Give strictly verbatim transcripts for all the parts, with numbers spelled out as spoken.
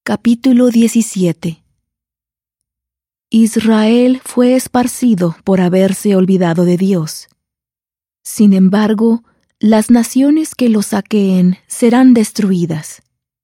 Capítulo diecisiete. Israel fue esparcido por haberse olvidado de Dios. Sin embargo, las naciones que lo saqueen serán destruidas.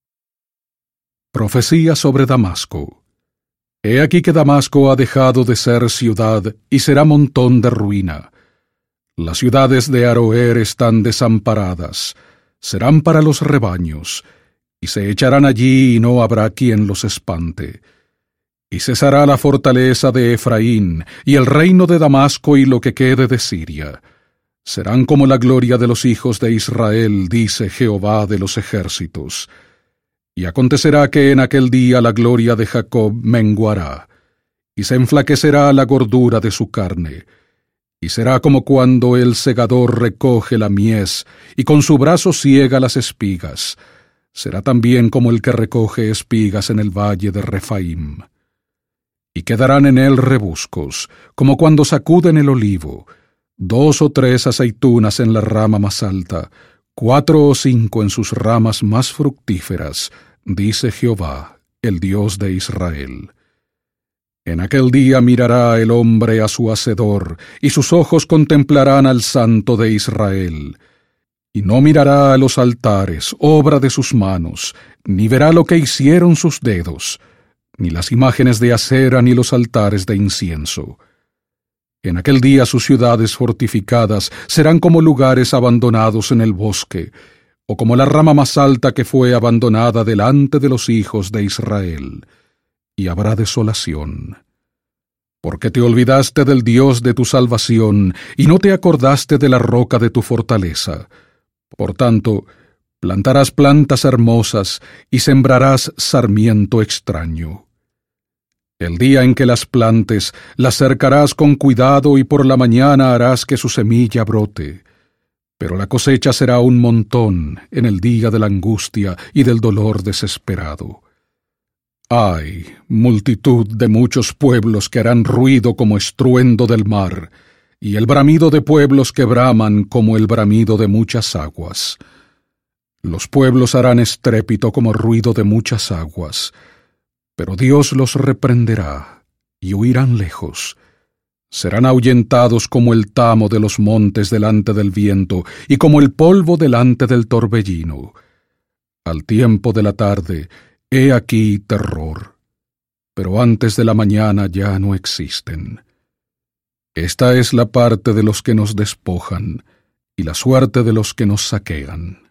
Profecía sobre Damasco. He aquí que Damasco ha dejado de ser ciudad y será montón de ruina. Las ciudades de Aroer están desamparadas, serán para los rebaños, y se echarán allí y no habrá quien los espante. Y cesará la fortaleza de Efraín, y el reino de Damasco y lo que quede de Siria. Serán como la gloria de los hijos de Israel, dice Jehová de los ejércitos. Y acontecerá que en aquel día la gloria de Jacob menguará, y se enflaquecerá la gordura de su carne. Y será como cuando el segador recoge la mies, y con su brazo ciega las espigas. Será también como el que recoge espigas en el valle de Refaim. Y quedarán en él rebuscos, como cuando sacuden el olivo, dos o tres aceitunas en la rama más alta, cuatro o cinco en sus ramas más fructíferas, dice Jehová, el Dios de Israel. En aquel día mirará el hombre a su Hacedor, y sus ojos contemplarán al Santo de Israel. Y no mirará a los altares, obra de sus manos, ni verá lo que hicieron sus dedos, ni las imágenes de acera ni los altares de incienso. En aquel día sus ciudades fortificadas serán como lugares abandonados en el bosque, o como la rama más alta que fue abandonada delante de los hijos de Israel. Y habrá desolación. Porque te olvidaste del Dios de tu salvación, y no te acordaste de la roca de tu fortaleza. Por tanto, plantarás plantas hermosas, y sembrarás sarmiento extraño. El día en que las plantes, las cercarás con cuidado, y por la mañana harás que su semilla brote. Pero la cosecha será un montón en el día de la angustia y del dolor desesperado. ¡Ay, multitud de muchos pueblos que harán ruido como estruendo del mar, y el bramido de pueblos que braman como el bramido de muchas aguas! Los pueblos harán estrépito como ruido de muchas aguas, pero Dios los reprenderá, y huirán lejos. Serán ahuyentados como el tamo de los montes delante del viento, y como el polvo delante del torbellino. Al tiempo de la tarde, he aquí terror, pero antes de la mañana ya no existen. Esta es la parte de los que nos despojan, y la suerte de los que nos saquean.